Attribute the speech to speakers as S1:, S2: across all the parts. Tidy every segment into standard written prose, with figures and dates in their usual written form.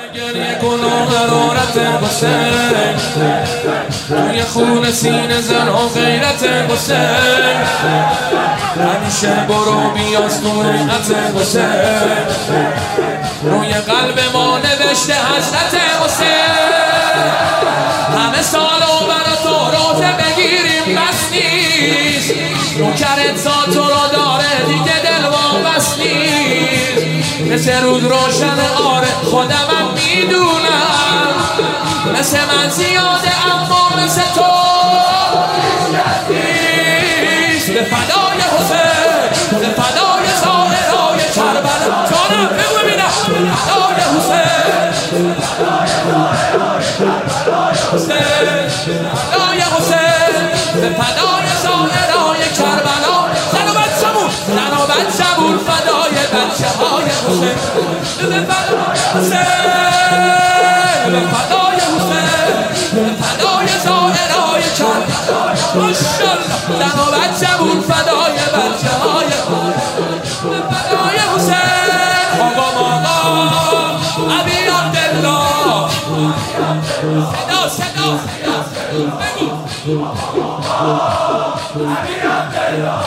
S1: گریه کن و حرارت حسین توی خون سینه زن و غیرت حسین همیشه برو بیاز تو حقیقت حسین روی قلب ما نوشته حضرت حسین همه سال و برا تو روزه بگیریم بس نیست نوکرت ذات تو رو داره دیگه دل واپس نیست مثل روز روشن آره خودمم میدونم مثل من زیاده اما مثل تو نیست به فدای حسین به فدای ظاهرهای کربلا جانم بگو ببینم به فدای حسین فدای حسین به فدای ظاهرهای کربلا زن و بچه‌مون فدای بچه های حسین به فدای حسین به فدای حسین به فدای ظاهرهای کربلا ماشاءالله زن و بچه‌مون فدای بچه های به فدای حسین آقا ابی عبدالله صدا بگو ابی عبدالله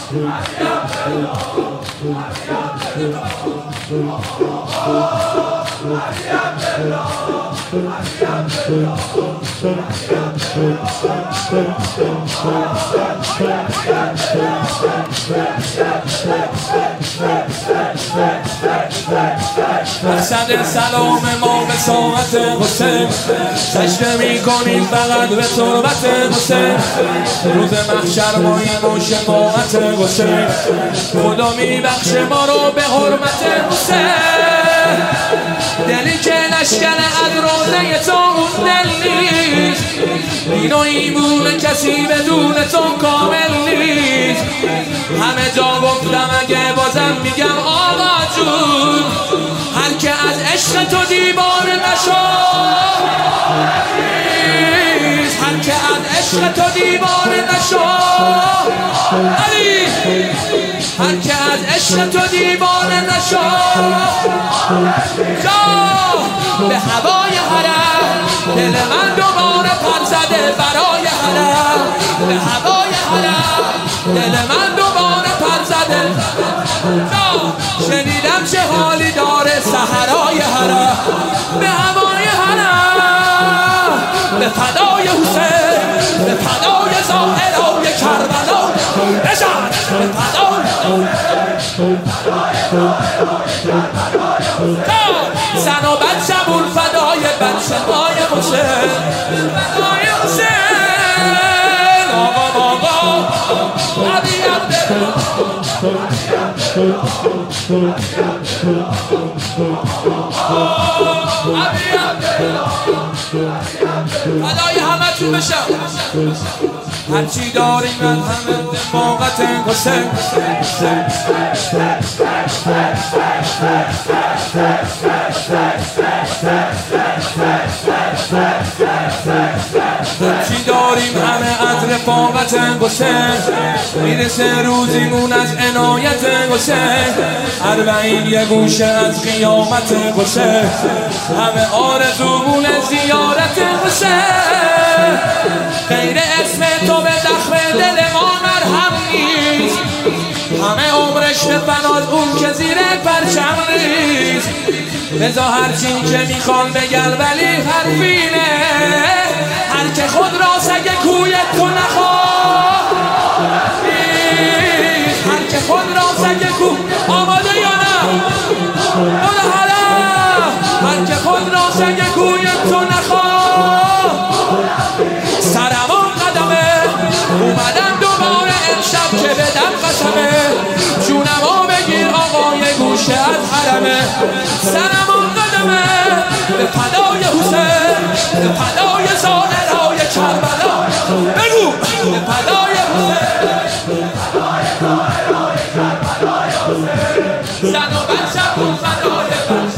S1: مقصد سلام ما به ساعت حسین سجده می کنیم فقط به تربت حسین روز محشر ماییم و شفاعت حسین خدا می بخشه ما رو به حرمت حسین دلی که نشکنه از روزه تو اون دل نیست این و ایمون کسی بدون تو کامل نیست همه جا گفتم اگه بازم میگم آقا جون هر که از عشق تو دیوانه نشد هر که از عشق تو دیوانه نشد علی هر که از عشق تو دیوانه نشد به هوای حرم دل من دوباره پر زده برای حرم به هوای حرم دل من دوباره پر زده شنیدم چه حالی داره صحرای حرم به هوای حرم به فدای حسین به فدای ظاهرهای کربلا بزن به فدای زن و بچه‌مون فدای بچه های حسین فدای حسین آقا ابی عبدالله ابی عبدالله فدای همه تو بشم هرچی داریم از همه دفاقت حسین هرچی داریم همه از رفاقت حسین میرسه روزیمون از عنایت حسین 40 یه گوشه از قیامت حسین همه آرزومون زیارت حسین غیر اسم تو به زخم دل ما مرهم نیست همه عمرش به فناز اون که زیر پرچم نیست بزا هرچی که میخوان بگن ولی حرفینه هر که خود را سگ کوی تو نخواه هر که خود را سگ کوی آماده یا نه هر که خود را سگ کوی تو نخواه سرمان قدمه اومدم دوباره امشب که بدم قسمه جونمو بگیر آقای گوشه از حرمه سرمان قدمه به فدای حسین به فدای ظاهرهای کربلا بگو به فدای حسین زن و بچه‌مون فدای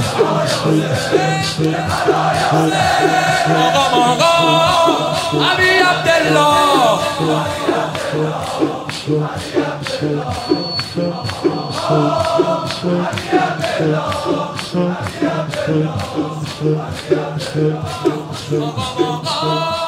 S1: آقا ابی عبدالله آقا